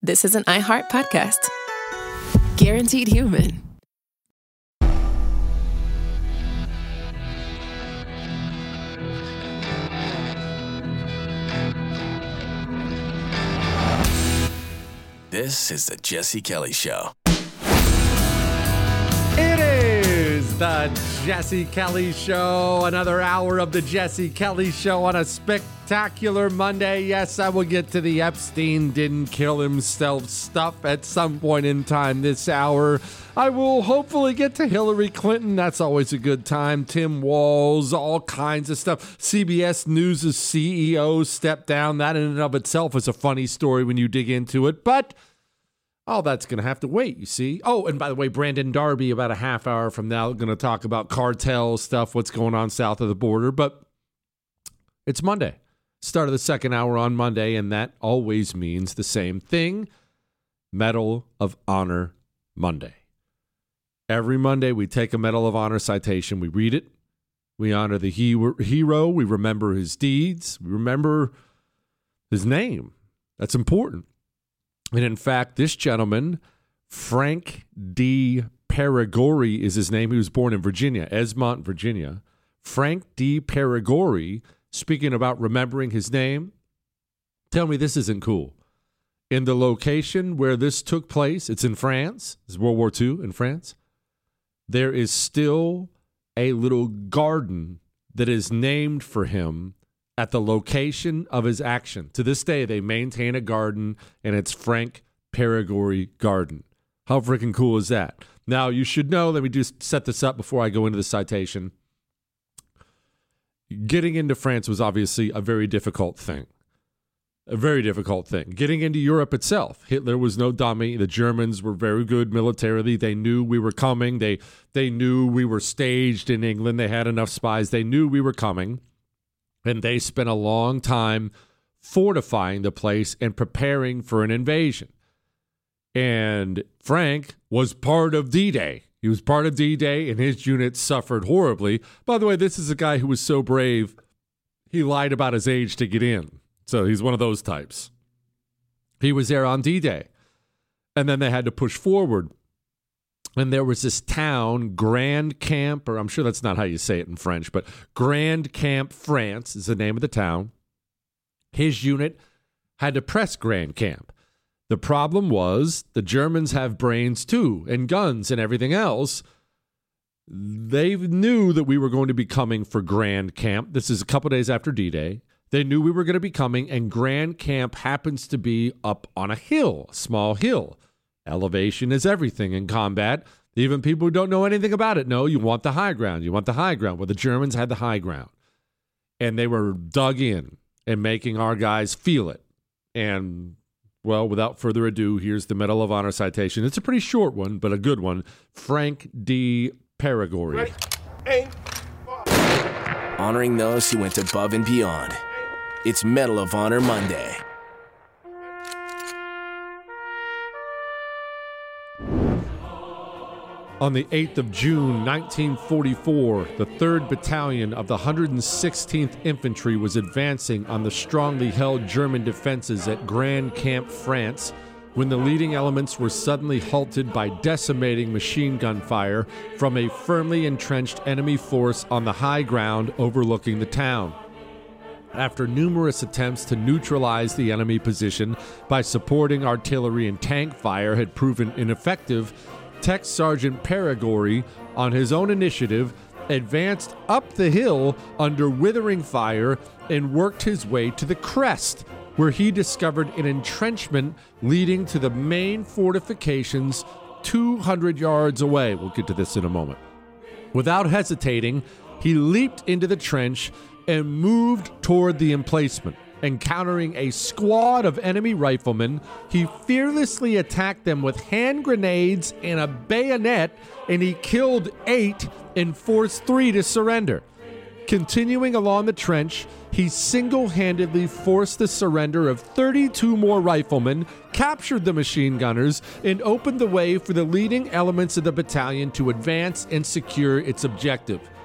this is an iHeart podcast. Guaranteed Human. This is the Jesse Kelly Show. It is the Jesse Kelly Show. Another hour of the Jesse Kelly Show on a spectacular Monday. Yes, I will get to the Epstein didn't kill himself stuff at some point in time this hour. I will hopefully get to Hillary Clinton. That's always a good time. Tim Walz, all kinds of stuff. CBS News' CEO stepped down. That in and of itself is a funny story when you dig into it. But all that's going to have to wait, you see. Oh, and by the way, Brandon Darby, about a half hour from now, going to talk about cartel stuff, what's going on south of the border. But it's Monday. Start of the second hour on Monday, and that always means the same thing. Medal of Honor Monday. Every Monday, we take a Medal of Honor citation. We read it. We honor the hero. We remember his deeds. We remember his name. That's important. And in fact, this gentleman, Frank D. Perigori is his name. He was born in Virginia, Esmont, Virginia. Frank D. Perigori, speaking about remembering his name, tell me this isn't cool. In the location where this took place, it's in France. It's World War II in France. There is still a little garden that is named for him at the location of his action. To this day, they maintain a garden, and it's Frank Perigori Garden. How freaking cool is that? Now, you should know, let me just set this up before I go into the citation. Getting into France was obviously a very difficult thing. A very difficult thing. Getting into Europe itself, Hitler was no dummy. The Germans were very good militarily. They knew we were coming. They knew we were staged in England. They had enough spies. They knew we were coming. And they spent a long time fortifying the place and preparing for an invasion. And Frank was part of D-Day. He was part of D-Day, and his unit suffered horribly. By the way, this is a guy who was so brave, he lied about his age to get in. So he's one of those types. He was there on D-Day. And then they had to push forward. And there was this town, Grand Camp, or I'm sure that's not how you say it in French, but Grand Camp, France is the name of the town. His unit had to press Grand Camp. The problem was the Germans have brains too, and guns and everything else. They knew that we were going to be coming for Grand Camp. This is a couple days after D-Day. They knew we were going to be coming, and Grand Camp happens to be up on a hill, a small hill. Elevation is everything in combat. Even people who don't know anything about it know you want the high ground. You want the high ground. Well, the Germans had the high ground. And they were dug in and making our guys feel it. And, well, without further ado, here's the Medal of Honor citation. It's a pretty short one, but a good one. Frank D. Perigori. Honoring those who went above and beyond. It's Medal of Honor Monday. On the 8th of June, 1944, the 3rd Battalion of the 116th Infantry was advancing on the strongly held German defenses at Grand Camp, France, when the leading elements were suddenly halted by decimating machine gun fire from a firmly entrenched enemy force on the high ground overlooking the town. After numerous attempts to neutralize the enemy position by supporting artillery and tank fire had proven ineffective, Tech Sergeant Perigori, on his own initiative, advanced up the hill under withering fire and worked his way to the crest, where he discovered an entrenchment leading to the main fortifications 200 yards away. We'll get to this in a moment. Without hesitating, he leaped into the trench and moved toward the emplacement. Encountering a squad of enemy riflemen, he fearlessly attacked them with hand grenades and a bayonet, and he killed 8 and forced 3 to surrender. Continuing along the trench, he single-handedly forced the surrender of 32 more riflemen, captured the machine gunners, and opened the way for the leading elements of the battalion to advance and secure its objective.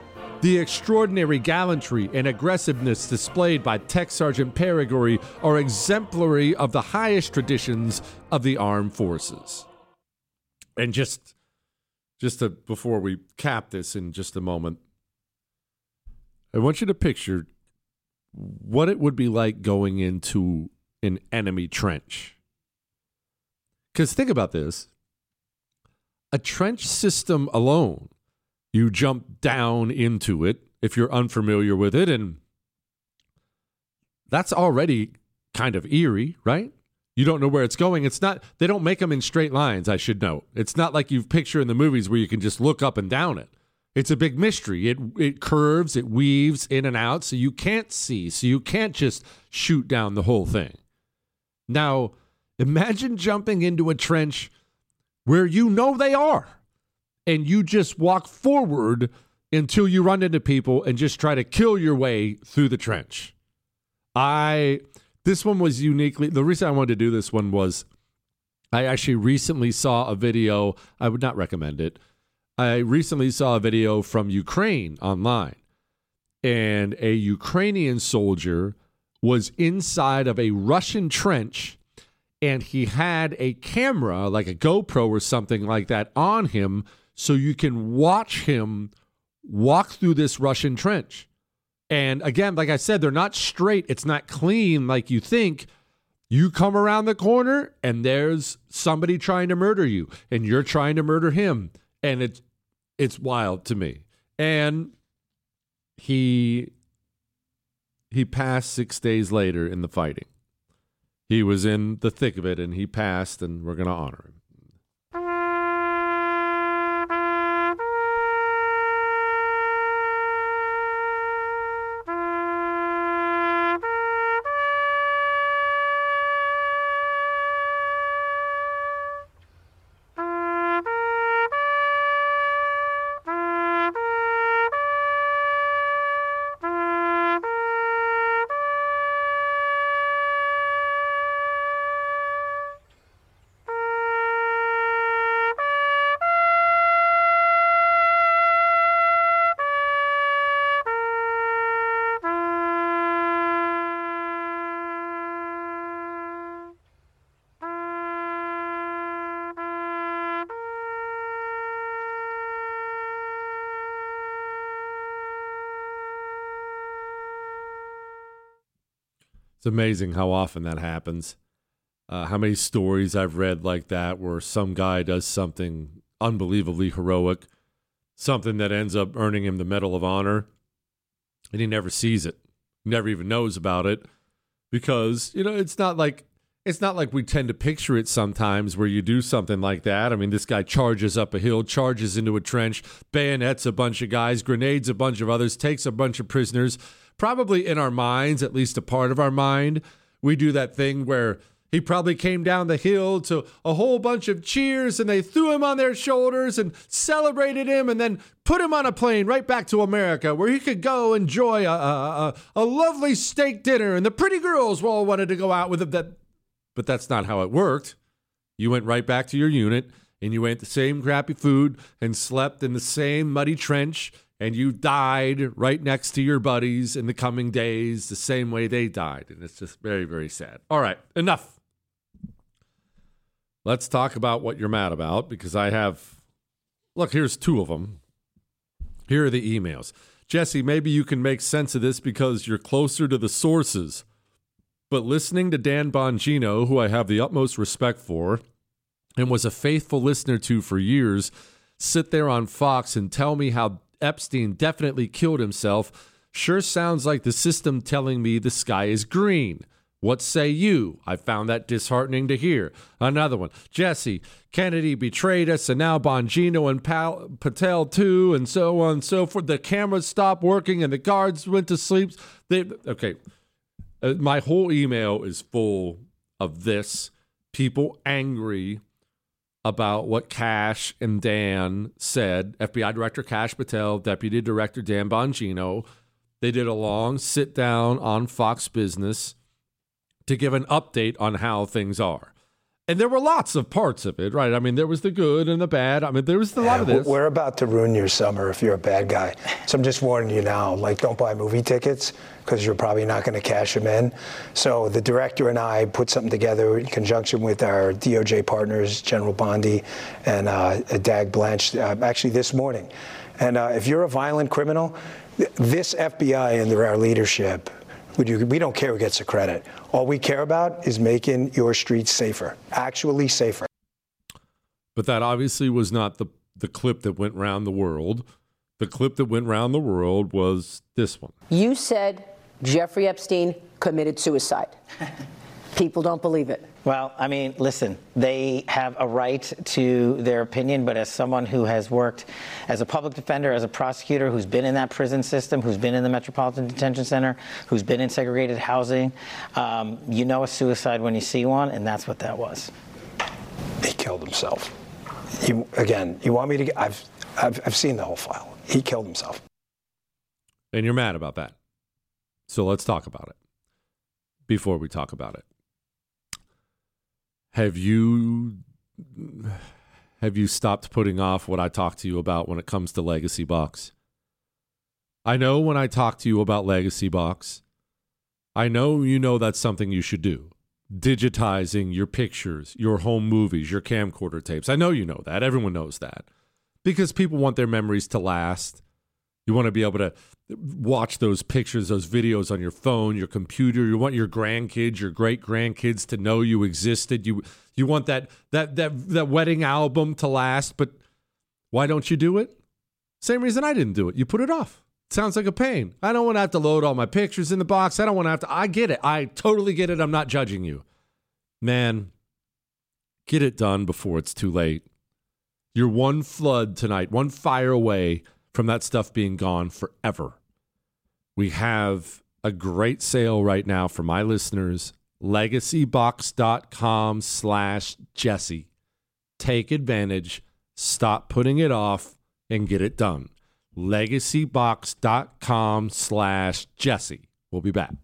The extraordinary gallantry and aggressiveness displayed by Tech Sergeant Perigori are exemplary of the highest traditions of the armed forces. And before we cap this in just a moment, I want you to picture what it would be like going into an enemy trench. Because think about this. A trench system alone, you jump down into it if you're unfamiliar with it, and that's already kind of eerie, right? You don't know where it's going. They don't make them in straight lines, I should note. It's not like you picture in the movies where you can just look up and down it. It's a big mystery. It curves, it weaves in and out, so you can't see, so you can't just shoot down the whole thing. Now, imagine jumping into a trench where you know they are, and you just walk forward until you run into people and just try to kill your way through the trench. This one was uniquely, the reason I wanted to do this one was I actually recently saw a video. I would not recommend it. I recently saw a video from Ukraine online, and a Ukrainian soldier was inside of a Russian trench, and he had a camera, like a GoPro or something like that, on him, so you can watch him walk through this Russian trench. And again, like I said, they're not straight. It's not clean like you think. You come around the corner, and there's somebody trying to murder you, and you're trying to murder him. And it's wild to me. And he passed 6 days later in the fighting. He was in the thick of it, and he passed, and we're going to honor him. It's amazing how often that happens. How many stories I've read like that where some guy does something unbelievably heroic, something that ends up earning him the Medal of Honor, and he never sees it, never even knows about it, because, it's not like we tend to picture it sometimes where you do something like that. I mean, this guy charges up a hill, charges into a trench, bayonets a bunch of guys, grenades a bunch of others, takes a bunch of prisoners. Probably in our minds, at least a part of our mind, we do that thing where he probably came down the hill to a whole bunch of cheers, and they threw him on their shoulders and celebrated him, and then put him on a plane right back to America where he could go enjoy a lovely steak dinner, and the pretty girls all wanted to go out with him. But that's not how it worked. You went right back to your unit, and you ate the same crappy food and slept in the same muddy trench, and you died right next to your buddies in the coming days the same way they died. And it's just very, very sad. All right, enough. Let's talk about what you're mad about, because look, here's two of them. Here are the emails. Jesse, maybe you can make sense of this because you're closer to the sources. But listening to Dan Bongino, who I have the utmost respect for and was a faithful listener to for years, sit there on Fox and tell me how Epstein definitely killed himself sure sounds like the system telling me the sky is green. What say you? I found that disheartening to hear. Another one. Jesse, Kennedy betrayed us, and now Bongino and Patel too, and so on and so forth. The cameras stopped working, and the guards went to sleep. My whole email is full of this. People angry about what Kash and Dan said. FBI Director Kash Patel, Deputy Director Dan Bongino. They did a long sit down on Fox Business to give an update on how things are. And there were lots of parts of it, right? I mean, there was the good and the bad. I mean, there was a lot of this. We're about to ruin your summer if you're a bad guy. So I'm just warning you now, like, don't buy movie tickets because you're probably not going to cash them in. So the director and I put something together in conjunction with our DOJ partners, General Bondi and Dag Blanche, actually this morning. And if you're a violent criminal, this FBI under our leadership, we don't care who gets the credit. All we care about is making your streets safer, actually safer. But that obviously was not the clip that went round the world. The clip that went round the world was this one. You said Jeffrey Epstein committed suicide. People don't believe it. Well, I mean, listen, they have a right to their opinion, but as someone who has worked as a public defender, as a prosecutor, who's been in that prison system, who's been in the Metropolitan Detention Center, who's been in segregated housing, you know a suicide when you see one, and that's what that was. He killed himself. You want me to? I've seen the whole file. He killed himself. And you're mad about that. So let's talk about it. Before we talk about it. Have you stopped putting off what I talk to you about when it comes to Legacy Box? I know when I talk to you about Legacy Box, I know you know that's something you should do. Digitizing your pictures, your home movies, your camcorder tapes. I know you know that. Everyone knows that. Because people want their memories to last. You want to be able to watch those pictures, those videos on your phone, your computer. You want your grandkids, your great-grandkids to know you existed. You want that wedding album to last, but why don't you do it? Same reason I didn't do it. You put it off. It sounds like a pain. I don't want to have to load all my pictures in the box. I don't want to have to. I get it. I totally get it. I'm not judging you. Man, get it done before it's too late. You're one flood tonight, one fire away from that stuff being gone forever. We have a great sale right now for my listeners, legacybox.com/Jesse. Take advantage, stop putting it off, and get it done. legacybox.com/Jesse. We'll be back.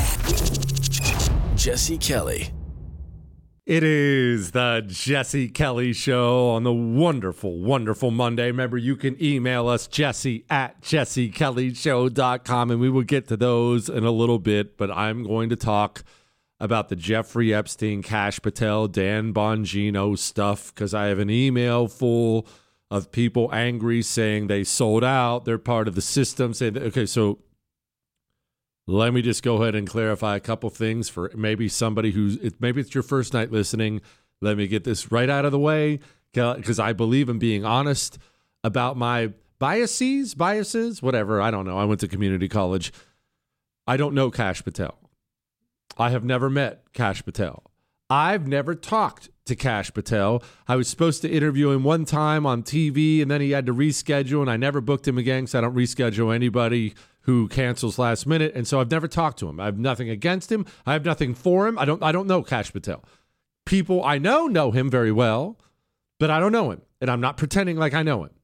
Jesse Kelly. It is the Jesse Kelly Show on the wonderful, wonderful Monday. Remember, you can email us, jesse@jessekellyshow.com, and we will get to those in a little bit. But I'm going to talk about the Jeffrey Epstein, Kash Patel, Dan Bongino stuff because I have an email full of people angry saying they sold out. They're part of the system. Saying, okay, so let me just go ahead and clarify a couple things for maybe somebody maybe it's your first night listening. Let me get this right out of the way because I believe in being honest about my biases, whatever. I don't know. I went to community college. I don't know Kash Patel. I have never met Kash Patel. I've never talked to Kash Patel. I was supposed to interview him one time on TV, and then he had to reschedule, and I never booked him again because I don't reschedule anybody who cancels last minute, and so I've never talked to him. I have nothing against him. I have nothing for him. I don't know Kash Patel. People I know him very well, but I don't know him, and I'm not pretending like I know him.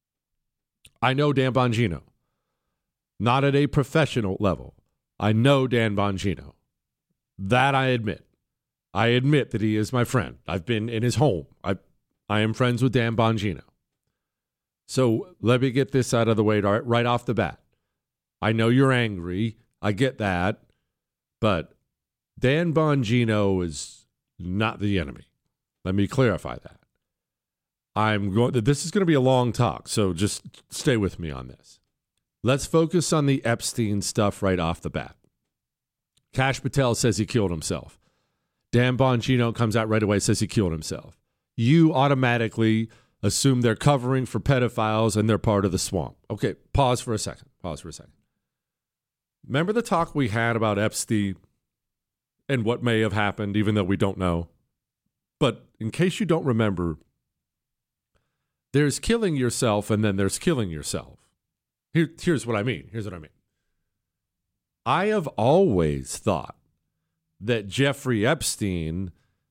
I know Dan Bongino, not at a professional level. I know Dan Bongino. That I admit. I admit that he is my friend. I've been in his home. I am friends with Dan Bongino. So let me get this out of the way right off the bat. I know you're angry. I get that. But Dan Bongino is not the enemy. Let me clarify that. This is going to be a long talk, so just stay with me on this. Let's focus on the Epstein stuff right off the bat. Kash Patel says he killed himself. Dan Bongino comes out right away, says he killed himself. You automatically assume they're covering for pedophiles and they're part of the swamp. Okay, pause for a second. Remember the talk we had about Epstein and what may have happened, even though we don't know? But in case you don't remember, there's killing yourself and then there's killing yourself. Here's what I mean. I have always thought that Jeffrey Epstein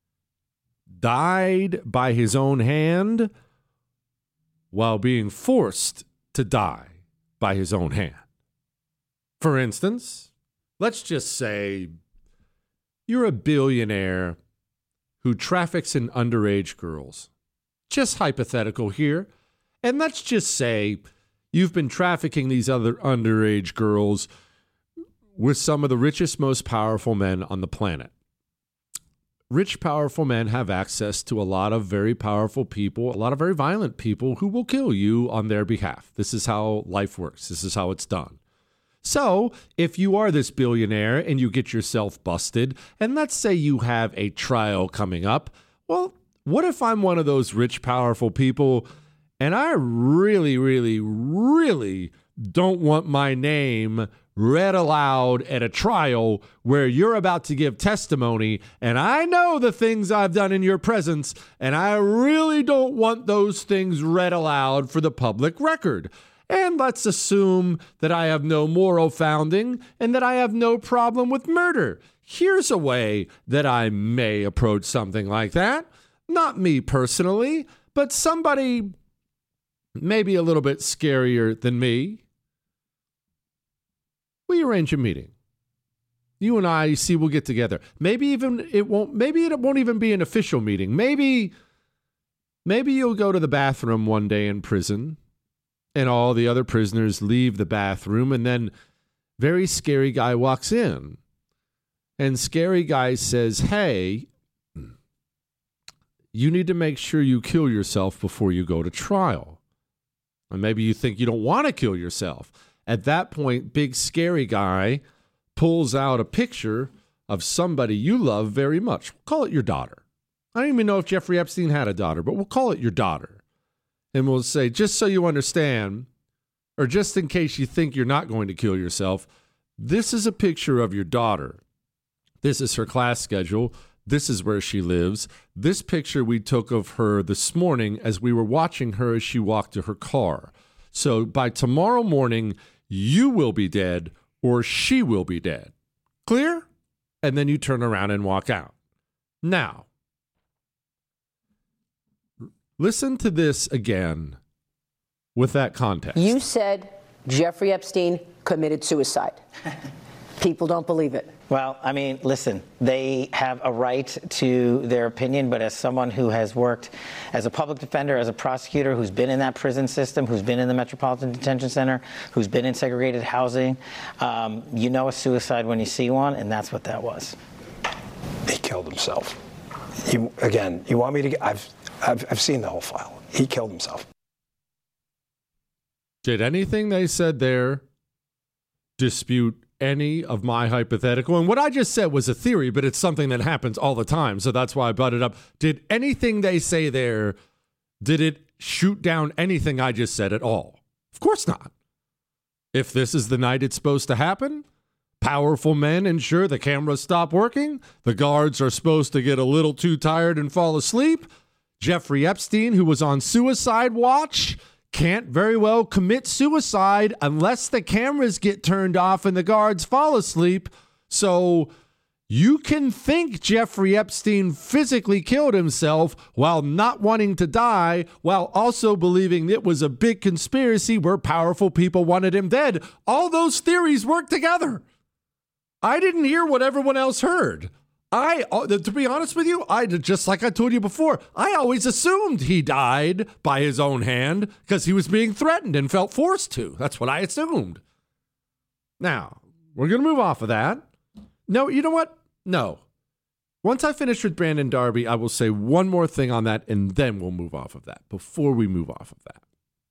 died by his own hand while being forced to die by his own hand. For instance, let's just say you're a billionaire who traffics in underage girls. Just hypothetical here. And let's just say you've been trafficking these other underage girls with some of the richest, most powerful men on the planet. Rich, powerful men have access to a lot of very powerful people, a lot of very violent people who will kill you on their behalf. This is how life works. This is how it's done. So if you are this billionaire and you get yourself busted, and let's say you have a trial coming up, well, what if I'm one of those rich, powerful people and I really, really, really don't want my name read aloud at a trial where you're about to give testimony, and I know the things I've done in your presence, and I really don't want those things read aloud for the public record. And let's assume that I have no moral founding and that I have no problem with murder. Here's a way that I may approach something like that. Not me personally, but somebody maybe a little bit scarier than me. We arrange a meeting. You and I, we'll get together. Maybe it won't even be an official meeting. Maybe you'll go to the bathroom one day in prison and all the other prisoners leave the bathroom, and then very scary guy walks in. And scary guy says, "Hey, you need to make sure you kill yourself before you go to trial." And maybe you think you don't want to kill yourself. At that point, big scary guy pulls out a picture of somebody you love very much. We'll call it your daughter. I don't even know if Jeffrey Epstein had a daughter, but we'll call it your daughter. And we'll say, just so you understand, or just in case you think you're not going to kill yourself, this is a picture of your daughter. This is her class schedule. This is where she lives. This picture we took of her this morning as we were watching her as she walked to her car. So by tomorrow morning, you will be dead or she will be dead. Clear? And then you turn around and walk out. Now, listen to this again with that context. You said Jeffrey Epstein committed suicide. People don't believe it. Well, I mean, listen, they have a right to their opinion, but as someone who has worked as a public defender, as a prosecutor, who's been in that prison system, who's been in the Metropolitan Detention Center, who's been in segregated housing, you know a suicide when you see one, and that's what that was. He killed himself. You want me to? I've seen the whole file. He killed himself. Did anything they said there dispute any of my hypothetical? And what I just said was a theory, but it's something that happens all the time, so that's why I brought it up. Did anything they say there, did it shoot down anything I just said at all? Of course not. If this is the night it's supposed to happen, powerful men ensure the cameras stop working, the guards are supposed to get a little too tired and fall asleep, Jeffrey Epstein, who was on suicide watch, can't very well commit suicide unless the cameras get turned off and the guards fall asleep. So you can think Jeffrey Epstein physically killed himself while not wanting to die, while also believing it was a big conspiracy where powerful people wanted him dead. All those theories work together. I didn't hear what everyone else heard. To be honest with you, just like I told you before, I always assumed he died by his own hand because he was being threatened and felt forced to. That's what I assumed. Now, we're going to move off of that. No, you know what? No. Once I finish with Brandon Darby, I will say one more thing on that, and then we'll move off of that. Before we move off of that,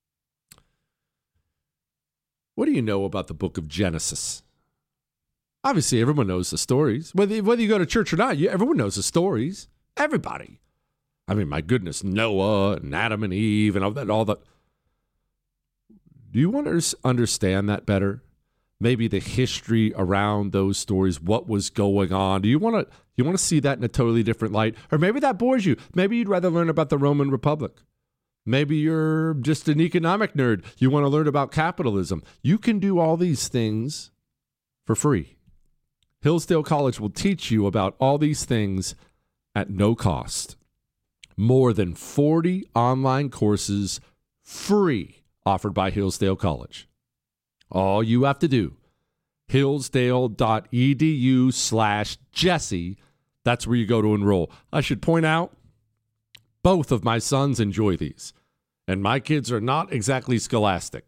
what do you know about the book of Genesis? Obviously, everyone knows the stories. Whether you go to church or not, everyone knows the stories. Everybody. I mean, my goodness, Noah and Adam and Eve and all that. Do you want to understand that better? Maybe the history around those stories, what was going on. Do you want to see that in a totally different light? Or maybe that bores you. Maybe you'd rather learn about the Roman Republic. Maybe you're just an economic nerd. You want to learn about capitalism. You can do all these things for free. Hillsdale College will teach you about all these things at no cost. More than 40 online courses free offered by Hillsdale College. All you have to do, hillsdale.edu/Jesse. That's where you go to enroll. I should point out, both of my sons enjoy these, and my kids are not exactly scholastic.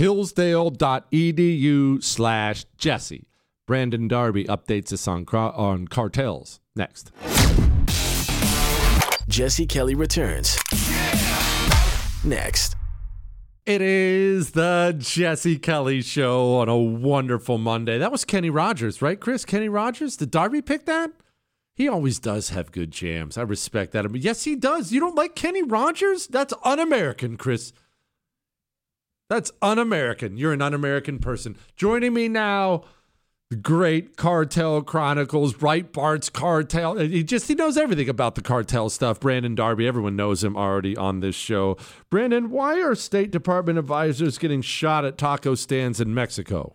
Hillsdale.edu/Jesse. Brandon Darby updates us on cartels. Next. Jesse Kelly returns. Next. It is the Jesse Kelly Show on a wonderful Monday. That was Kenny Rogers, right, Chris? Kenny Rogers? Did Darby pick that? He always does have good jams. I respect that. But yes, he does. You don't like Kenny Rogers? That's un-American, Chris. That's un-American. You're an un-American person. Joining me now, the great Cartel Chronicles, Breitbart's Cartel. He knows everything about the cartel stuff. Brandon Darby, everyone knows him already on this show. Brandon, why are State Department advisors getting shot at taco stands in Mexico?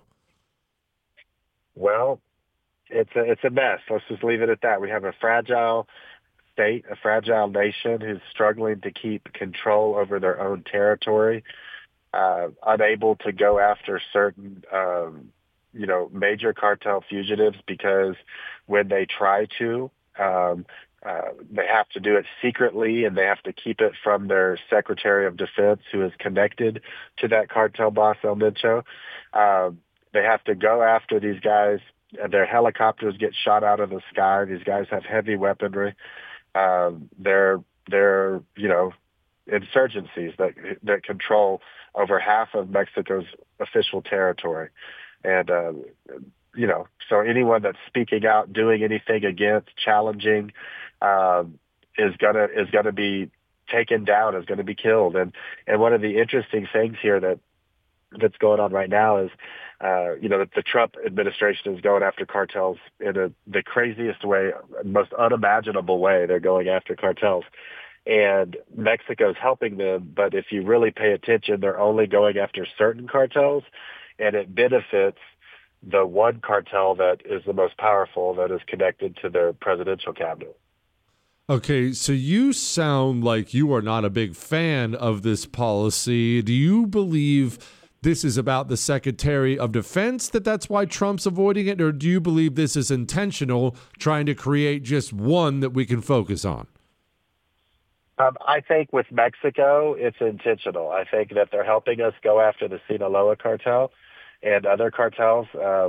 Well, it's a mess. Let's just leave it at that. We have a fragile state, a fragile nation who's struggling to keep control over their own territory, unable to go after certain major cartel fugitives because when they try to, they have to do it secretly and they have to keep it from their Secretary of Defense, who is connected to that cartel boss, El Mencho. They have to go after these guys. Their helicopters get shot out of the sky. These guys have heavy weaponry. They're insurgencies that control over half of Mexico's official territory. And, so anyone that's speaking out, doing anything against, challenging, is gonna be taken down, is gonna be killed. And one of the interesting things here that's going on right now is, that the Trump administration is going after cartels in the craziest way, most unimaginable way. They're going after cartels. And Mexico's helping them, but if you really pay attention, they're only going after certain cartels, and it benefits the one cartel that is the most powerful, that is connected to their presidential cabinet. Okay, so you sound like you are not a big fan of this policy. Do you believe this is about the Secretary of Defense, that's why Trump's avoiding it, or do you believe this is intentional, trying to create just one that we can focus on? I think with Mexico, it's intentional. I think that they're helping us go after the Sinaloa cartel and other cartels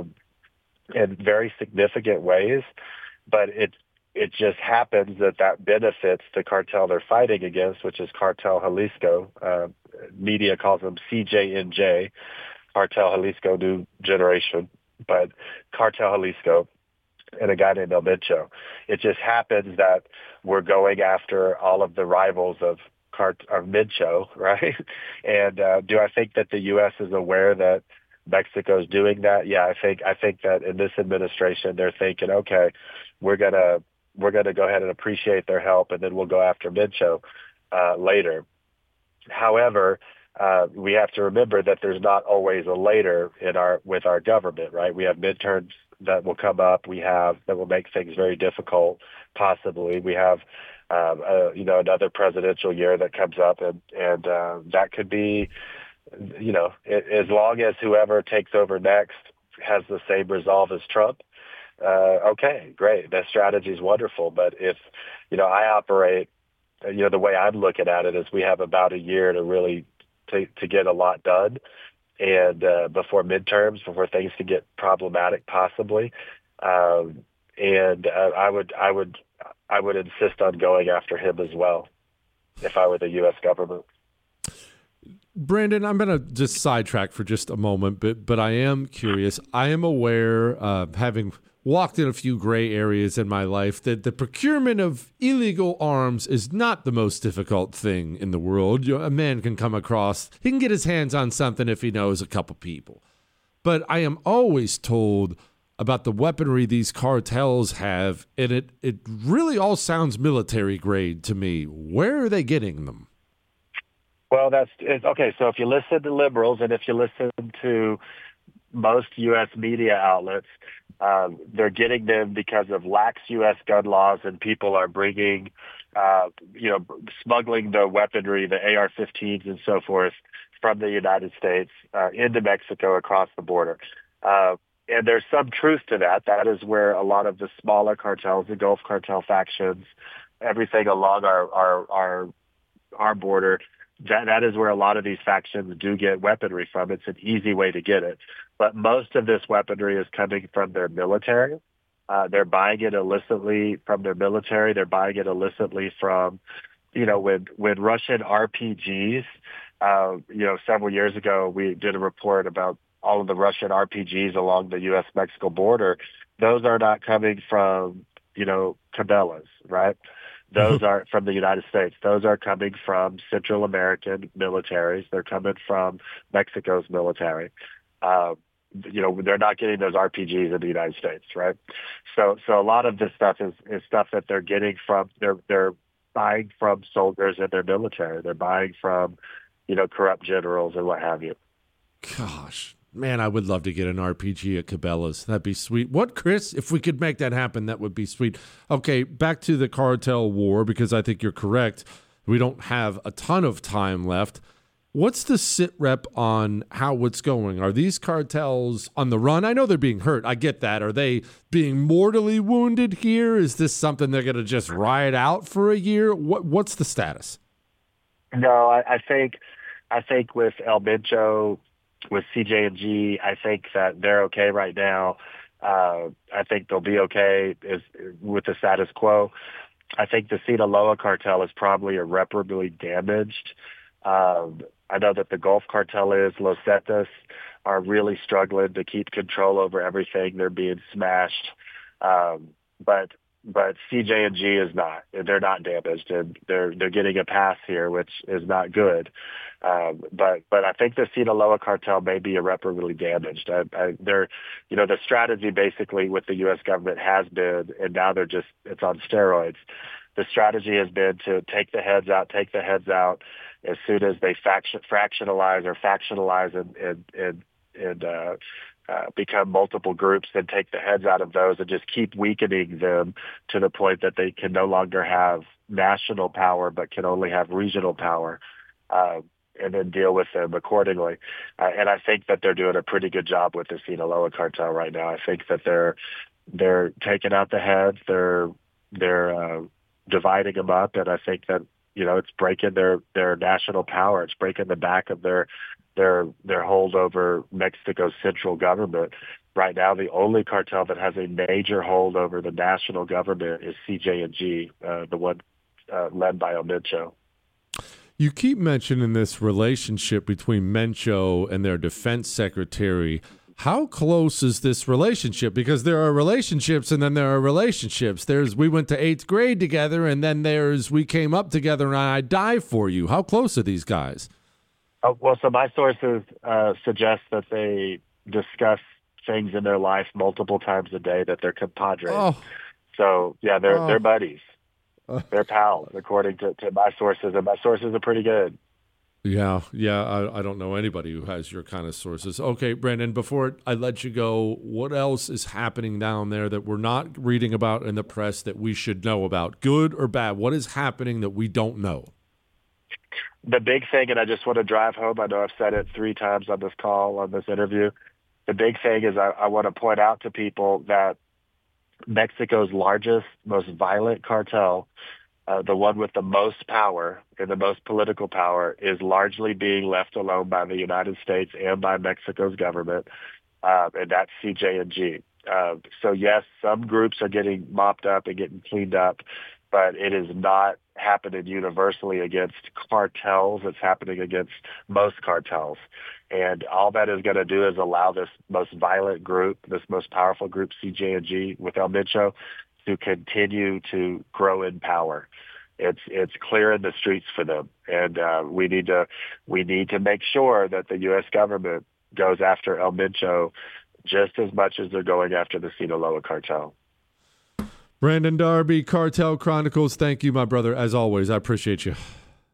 in very significant ways, but it just happens that benefits the cartel they're fighting against, which is Cartel Jalisco. Media calls them CJNJ, Cartel Jalisco New Generation, but Cartel Jalisco and a guy named El Mencho. It just happens that we're going after all of the rivals of Mencho, right? And do I think that the U.S. is aware that Mexico's doing that? Yeah, I think that in this administration they're thinking, okay, we're gonna go ahead and appreciate their help, and then we'll go after Mencho later. However, we have to remember that there's not always a later with our government, right? We have midterms that will come up. We have that will make things very difficult. Possibly, we have another presidential year that comes up, and that could be, as long as whoever takes over next has the same resolve as Trump. Okay, great. That strategy is wonderful. But if, I operate, the way I'm looking at it is we have about a year to really to get a lot done, and before midterms, before things could get problematic, possibly. And I would insist on going after him as well, if I were the U.S. government. Brandon, I'm going to just sidetrack for just a moment, but I am curious. I am aware, having walked in a few gray areas in my life, that the procurement of illegal arms is not the most difficult thing in the world. A man can come across, he can get his hands on something if he knows a couple people. But I am always told about the weaponry these cartels have, and it really all sounds military grade to me. Where are they getting them? Well, okay. So if you listen to liberals and if you listen to most U.S. media outlets, they're getting them because of lax U.S. gun laws, and people are bringing, smuggling the weaponry, the AR-15s and so forth, from the United States into Mexico across the border. And there's some truth to that. That is where a lot of the smaller cartels, the Gulf cartel factions, everything along our border, that is where a lot of these factions do get weaponry from. It's an easy way to get it. But most of this weaponry is coming from their military. They're buying it illicitly from their military. They're buying it illicitly from, when Russian RPGs, several years ago, we did a report about all of the Russian RPGs along the U.S.-Mexico border. Those are not coming from, Cabela's, right? Those are from the United States. Those are coming from Central American militaries. They're coming from Mexico's military. They're not getting those RPGs in the United States, right? So a lot of this stuff is stuff that they're getting from, they're buying from soldiers in their military. They're buying from, corrupt generals and what have you. Gosh, man, I would love to get an RPG at Cabela's. That'd be sweet. What, Chris? If we could make that happen, that would be sweet. Okay, back to the cartel war, because I think you're correct. We don't have a ton of time left. What's the sit rep on how it's going? Are these cartels on the run? I know they're being hurt. I get that. Are they being mortally wounded here? Is this something they're going to just ride out for a year? What's the status? No, I think with El Mencho, with CJ&G, I think that they're okay right now. I think they'll be okay with the status quo. I think the Sinaloa cartel is probably irreparably damaged. I know that the Gulf cartel Los Zetas are really struggling to keep control over everything. They're being smashed. But CJ&G is not. They're not damaged, and they're getting a pass here, which is not good. But I think the Sinaloa cartel may be irreparably damaged. The strategy basically with the U.S. government has been, and now it's on steroids. The strategy has been to take the heads out as soon as they fractionalize and become multiple groups, then take the heads out of those and just keep weakening them to the point that they can no longer have national power but can only have regional power, and then deal with them accordingly. And I think that they're doing a pretty good job with the Sinaloa cartel right now. I think that they're taking out the heads, they're dividing them up, and I think that it's breaking their national power. It's breaking the back of their hold over Mexico's central government. Right now, the only cartel that has a major hold over the national government is CJ&G, the one led by El Mencho. You keep mentioning this relationship between Mencho and their defense secretary. How close is this relationship? Because there are relationships and then there are relationships. We went to 8th grade together, and then we came up together and I die for you. How close are these guys? So my sources suggest that they discuss things in their life multiple times a day, that they're compadres. Oh. So, yeah, they're buddies. They're pals, according to my sources, and my sources are pretty good. Yeah. I don't know anybody who has your kind of sources. Okay, Brandon, before I let you go, what else is happening down there that we're not reading about in the press that we should know about, good or bad? What is happening that we don't know? The big thing, and I just want to drive home, I know I've said it 3 times on this call, on this interview, the big thing is I want to point out to people that Mexico's largest, most violent cartel, the one with the most power and the most political power, is largely being left alone by the United States and by Mexico's government, and that's CJ&G. So yes, some groups are getting mopped up and getting cleaned up, but it is not happening universally against cartels. It's happening against most cartels. And all that is going to do is allow this most violent group, this most powerful group, CJ&G, with El Mencho, to continue to grow in power. It's clearing the streets for them. And we need to make sure that the U.S. government goes after El Mencho just as much as they're going after the Sinaloa cartel. Brandon Darby, Cartel Chronicles, thank you, my brother. As always, I appreciate you.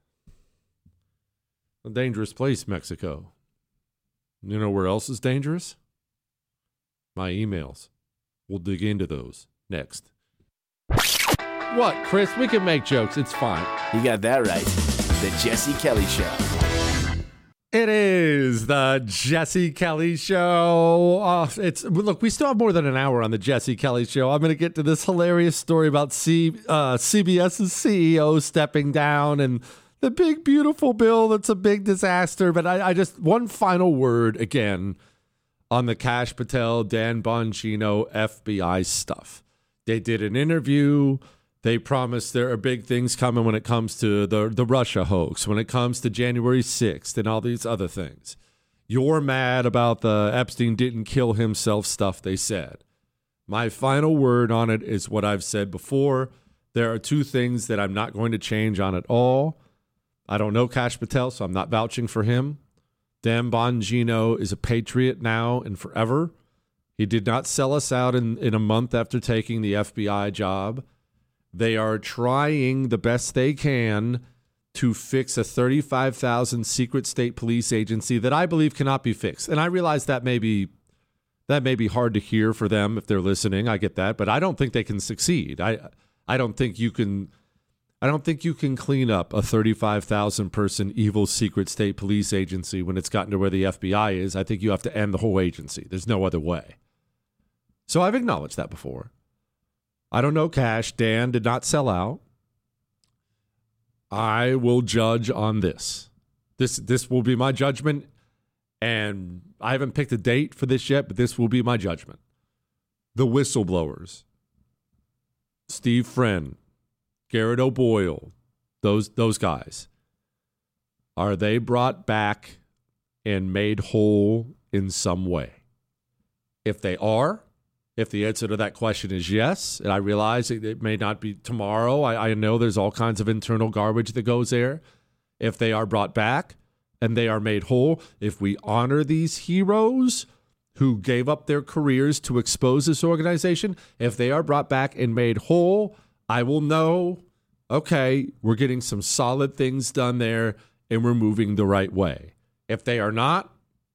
A dangerous place, Mexico. You know where else is dangerous? My emails. We'll dig into those next. What, Chris? We can make jokes. It's fine. You got that right. The Jesse Kelly Show. It is the Jesse Kelly Show. Look, we still have more than an hour on the Jesse Kelly Show. I'm going to get to this hilarious story about CBS's CEO stepping down and the big, beautiful bill that's a big disaster. But I just, one final word again on the Kash Patel, Dan Bongino FBI stuff. They did an interview. They promised there are big things coming when it comes to the Russia hoax, when it comes to January 6th and all these other things. You're mad about the Epstein didn't kill himself stuff they said. My final word on it is what I've said before. There are two things that I'm not going to change on at all. I don't know Kash Patel, so I'm not vouching for him. Dan Bongino is a patriot now and forever. He did not sell us out in a month after taking the FBI job. They are trying the best they can to fix a 35,000 secret state police agency that I believe cannot be fixed. And I realize that may be hard to hear for them if they're listening. I get that, but I don't think they can succeed. I don't think you can clean up a 35,000 person evil secret state police agency when it's gotten to where the FBI is. I think you have to end the whole agency. There's no other way. So I've acknowledged that before. I don't know Kash. Dan did not sell out. I will judge on this. This will be my judgment, and I haven't picked a date for this yet, but this will be my judgment. The whistleblowers, Steve Friend, Garrett O'Boyle, those guys, are they brought back and made whole in some way? If they are, if the answer to that question is yes, and I realize it may not be tomorrow, I know there's all kinds of internal garbage that goes there. If they are brought back and they are made whole, if we honor these heroes who gave up their careers to expose this organization, if they are brought back and made whole, I will know, okay, we're getting some solid things done there and we're moving the right way. If they are not,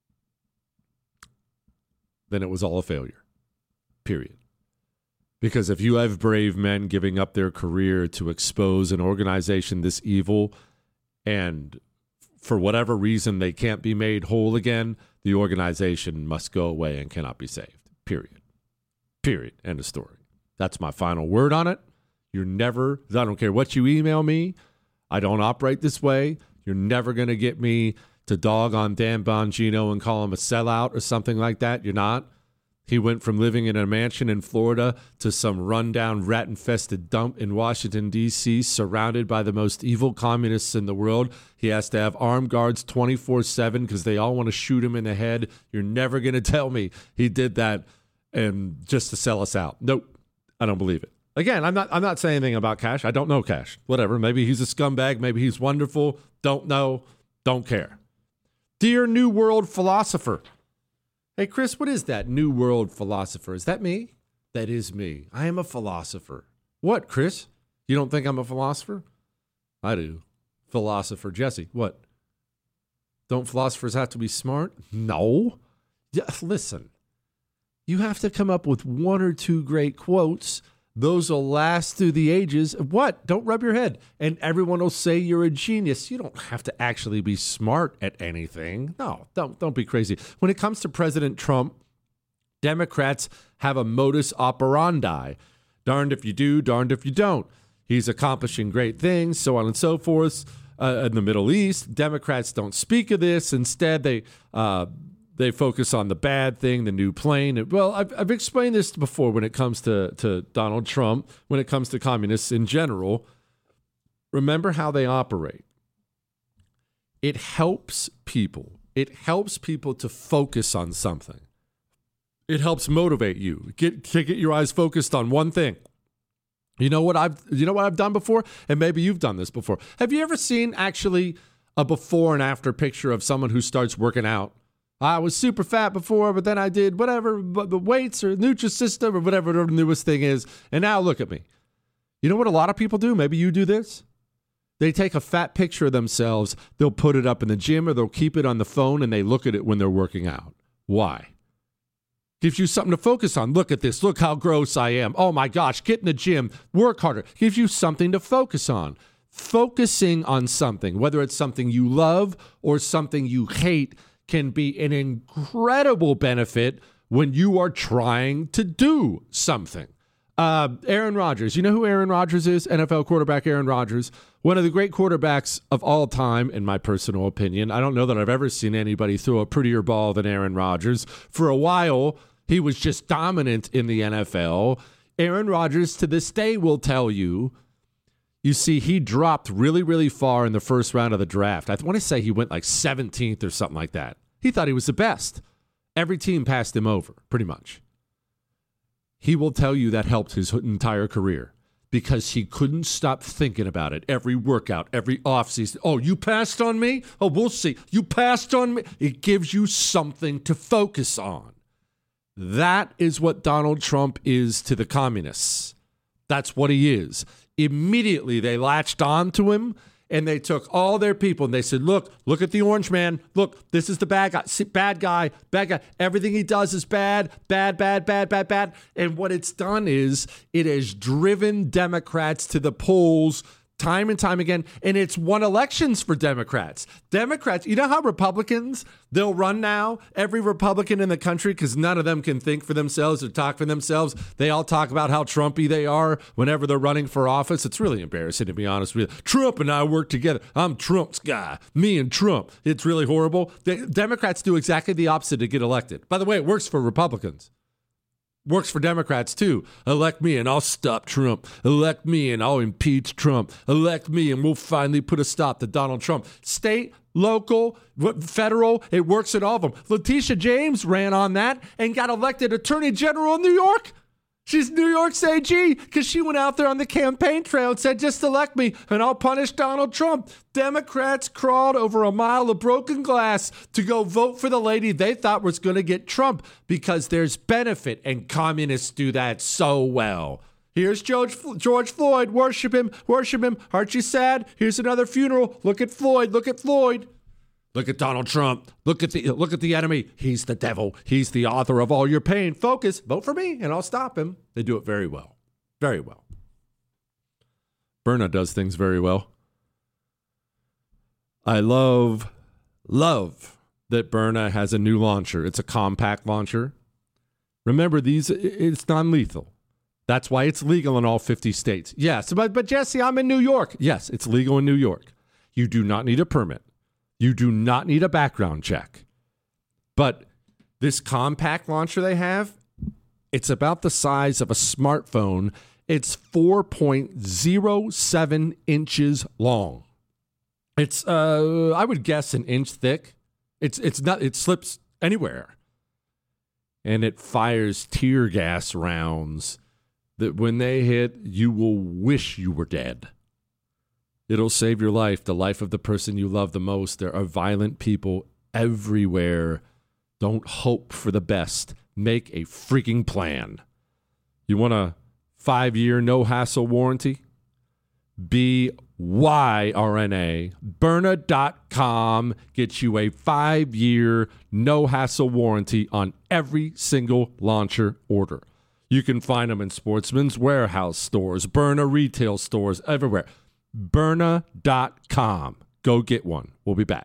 then it was all a failure. Period. Because if you have brave men giving up their career to expose an organization this evil, and for whatever reason they can't be made whole again, the organization must go away and cannot be saved. Period. Period. End of story. That's my final word on it. I don't care what you email me. I don't operate this way. You're never going to get me to dog on Dan Bongino and call him a sellout or something like that. You're not. He went from living in a mansion in Florida to some rundown, rat-infested dump in Washington, D.C., surrounded by the most evil communists in the world. He has to have armed guards 24/7 because they all want to shoot him in the head. You're never going to tell me he did that and just to sell us out. Nope, I don't believe it. Again, I'm not saying anything about Kash. I don't know Kash. Whatever. Maybe he's a scumbag. Maybe he's wonderful. Don't know. Don't care. Dear New World Philosopher. Hey, Chris, what is that New World Philosopher? Is that me? That is me. I am a philosopher. What, Chris? You don't think I'm a philosopher? I do. Philosopher. Jesse, what? Don't philosophers have to be smart? No. Yeah, listen, you have to come up with one or two great quotes. Those will last through the ages. What? Don't rub your head. And everyone will say you're a genius. You don't have to actually be smart at anything. No, don't be crazy. When it comes to President Trump, Democrats have a modus operandi. Darned if you do, darned if you don't. He's accomplishing great things, so on and so forth. In the Middle East, Democrats don't speak of this. Instead, they focus on the bad thing, the new plane. Well, I've explained this before when it comes to Donald Trump, when it comes to communists in general. Remember how they operate. It helps people. It helps people to focus on something. It helps motivate you. To get your eyes focused on one thing. You know what I've done before? And maybe you've done this before. Have you ever seen actually a before and after picture of someone who starts working out? I was super fat before, but then I did whatever, the weights or Nutrisystem or whatever the newest thing is. And now look at me. You know what a lot of people do? Maybe you do this. They take a fat picture of themselves. They'll put it up in the gym or they'll keep it on the phone and they look at it when they're working out. Why? Gives you something to focus on. Look at this. Look how gross I am. Oh my gosh, get in the gym. Work harder. Gives you something to focus on. focusing on something, whether it's something you love or something you hate, can be an incredible benefit when you are trying to do something. Aaron Rodgers. You know who Aaron Rodgers is? NFL quarterback Aaron Rodgers. One of the great quarterbacks of all time, in my personal opinion. I don't know that I've ever seen anybody throw a prettier ball than Aaron Rodgers. For a while, he was just dominant in the NFL. Aaron Rodgers, to this day, will tell you, you see, he dropped really, really far in the first round of the draft. I want to say he went like 17th or something like that. He thought he was the best. Every team passed him over, pretty much. He will tell you that helped his entire career because he couldn't stop thinking about it. Every workout, every offseason. Oh, you passed on me? Oh, we'll see. You passed on me? It gives you something to focus on. That is what Donald Trump is to the communists. That's what he is. Immediately, they latched on to him, and they took all their people, and they said, look at the orange man. Look, this is the bad guy. Bad guy. Everything he does is bad. And what it's done is it has driven Democrats to the polls time and time again, and it's won elections for Democrats. Democrats, you know how Republicans, they'll run now, every Republican in the country, because none of them can think for themselves or talk for themselves. They all talk about how Trumpy they are whenever they're running for office. It's really embarrassing, to be honest with you. Trump and I work together. I'm Trump's guy. Me and Trump. It's really horrible. Democrats do exactly the opposite to get elected. By the way, it works for Republicans. Works for Democrats, too. Elect me and I'll stop Trump. Elect me and I'll impeach Trump. Elect me and we'll finally put a stop to Donald Trump. State, local, federal, it works in all of them. Letitia James ran on that and got elected Attorney General in New York. She's New York's AG because she went out there on the campaign trail and said, just elect me and I'll punish Donald Trump. Democrats crawled over a mile of broken glass to go vote for the lady they thought was going to get Trump because there's benefit, and communists do that so well. Here's George Floyd. Worship him. Aren't you sad? Here's another funeral. Look at Floyd. Look at Donald Trump. Look at the enemy. He's the devil. He's the author of all your pain. Focus. Vote for me, and I'll stop him. They do it very well. Very well. Berna does things very well. I love that Berna has a new launcher. It's a compact launcher. Remember, it's non-lethal. That's why it's legal in all 50 states. Yes, but Jesse, I'm in New York. Yes, it's legal in New York. You do not need a permit. You do not need a background check. But this compact launcher they have, it's about the size of a smartphone. It's 4.07 inches long. It's, I would guess, an inch thick. It's not. It slips anywhere. And it fires tear gas rounds that when they hit, you will wish you were dead. It'll save your life, the life of the person you love the most. There are violent people everywhere. Don't hope for the best. Make a freaking plan. You want a 5-year no-hassle warranty? BYRNA. Berna.com gets you a 5-year no-hassle warranty on every single launcher order. You can find them in Sportsman's Warehouse stores, Berna retail stores, everywhere. Berna.com. Go get one. We'll be back.